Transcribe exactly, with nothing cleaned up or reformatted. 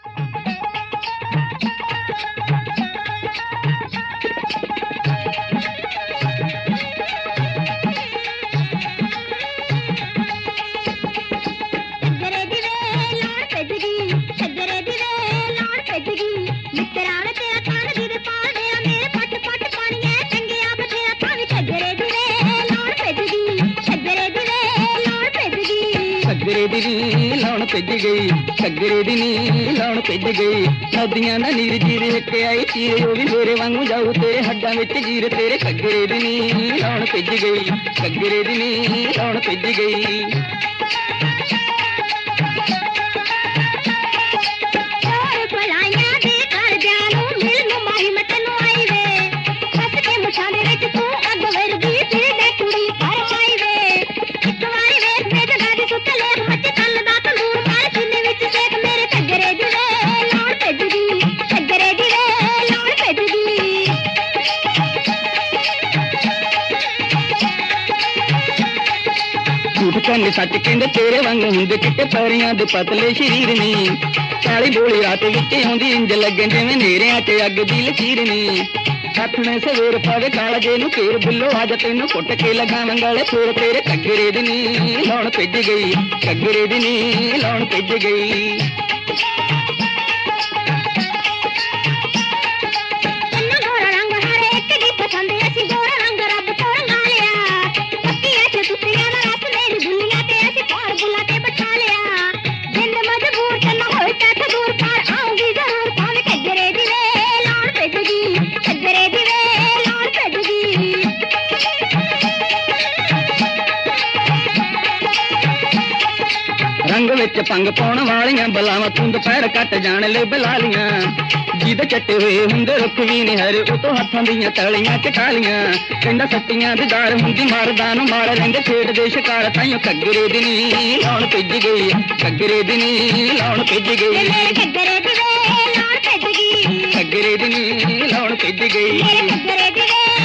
घग्गरे दी नी लाउण भिज गई, घग्गरे दी नी लाउण भिज गई। नदियां ना नीर जीर हिक आई चीर, ओ भी मेरे वांगू जाऊ तेरे हड्डां विच जीर। तेरे घग्गरे दी नी लाउण भिज गई, घग्गरे दी नी लाउण भिज गई। कंड सच कहंदे तेरे वांग हुंदे चिट्टे पैरियां दे पतले शरीर नी। काली बोली रात विच आउंदी इंज लगे जिवें नेरियां च अग दी लकीर नी। हथने सवेर पावे काला जे नूं घेर बुल्लो अज तैनूं कुट के लगावां गले फेर। तेरे घग्गरे दी नी लाउण भिज गई, घग्गरे दी नी लाउण भिज गई। रंग विच पंग पाउण वालियां बलावां तूं दुपहर कट जाण ले बलालियां। जिहदे चट्टे होए हुंदे रुख भी नहीं हरे, ओ तो हत्थां दीयां तलियां चटालियां। कहंदा सट्टियां दी दार हुंदी मारदा नूं मार रहिंदे खेडदे शिकार। ताईं घग्गरे दी नी लाउण भिज गई, घग्गरे दी नी लाउण भिज गई। घग्गरे दी नी लाउण भिज गई।